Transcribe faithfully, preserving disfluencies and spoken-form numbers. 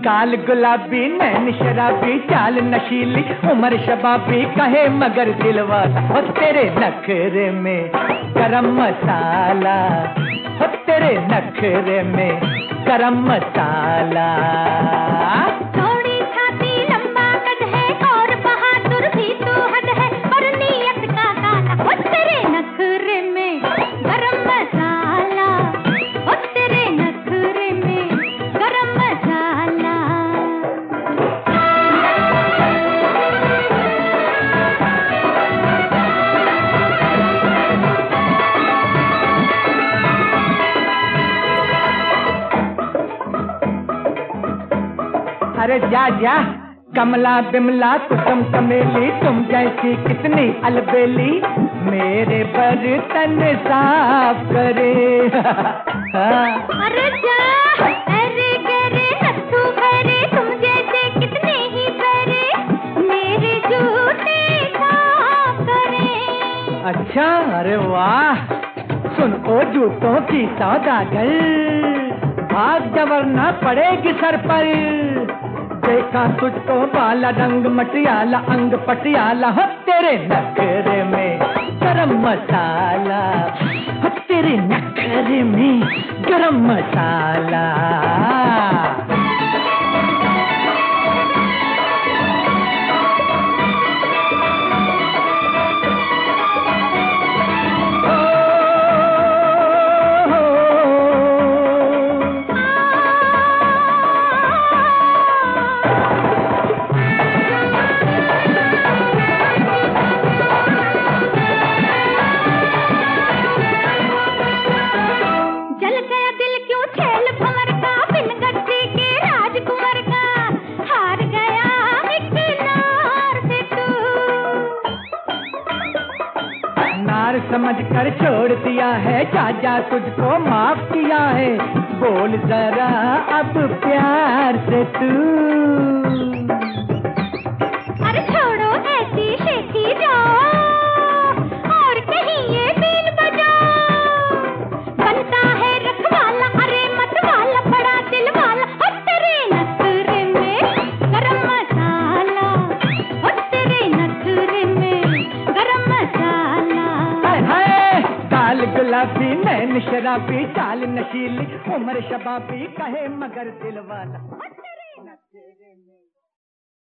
काल गुलाबी नैन शराबी चाल नशीली उम्र शबाबी कहे मगर दिलवाला हो तेरे नखरे में गरम मसाला हो तेरे नखरे में गरम मसाला। थोड़ी छाती लंबा कद है और बहादुर भी तो हद है और नीयत का काला हो तेरे नखरे में गरम मसाला हो तेरे नखरे में गरम मसाला। अरे जा जा कमला बिमला कुसुम चमेली तुम जैसी कितनी अलबेली मेरे बर्तन साफ करे। अरे जा अरे गरे नत्थू भरे तुम जैसे कितने ही भरे मेरे जूते साफ करे। अच्छा अरे वाह सुन ओ जूतों की सौदागर भाग जवरना पड़ेगी सर पर। देखा तुझको बाला रंग मटियाला अंग पटियाला हो तेरे नखरे में गरम मसाला हो तेरे नखरे में गरम मसाला। नार समझ कर छोड़ दिया है चाचा तुझको माफ किया है बोल जरा अब प्यार से तू। अरे छोड़ो ऐसी शेखी जाओ और कहीं ये बीन बजाओ बनता है रखवाला अरे मत वाला बड़ा दिल वाला हो तेरे नखरे में गरम मसाला हो तेरे नखरे में गरम मसाला। काल गुलाबी नैन शराबी चाल नशीली उम्र शबाबी कहे मगर दिल वाला।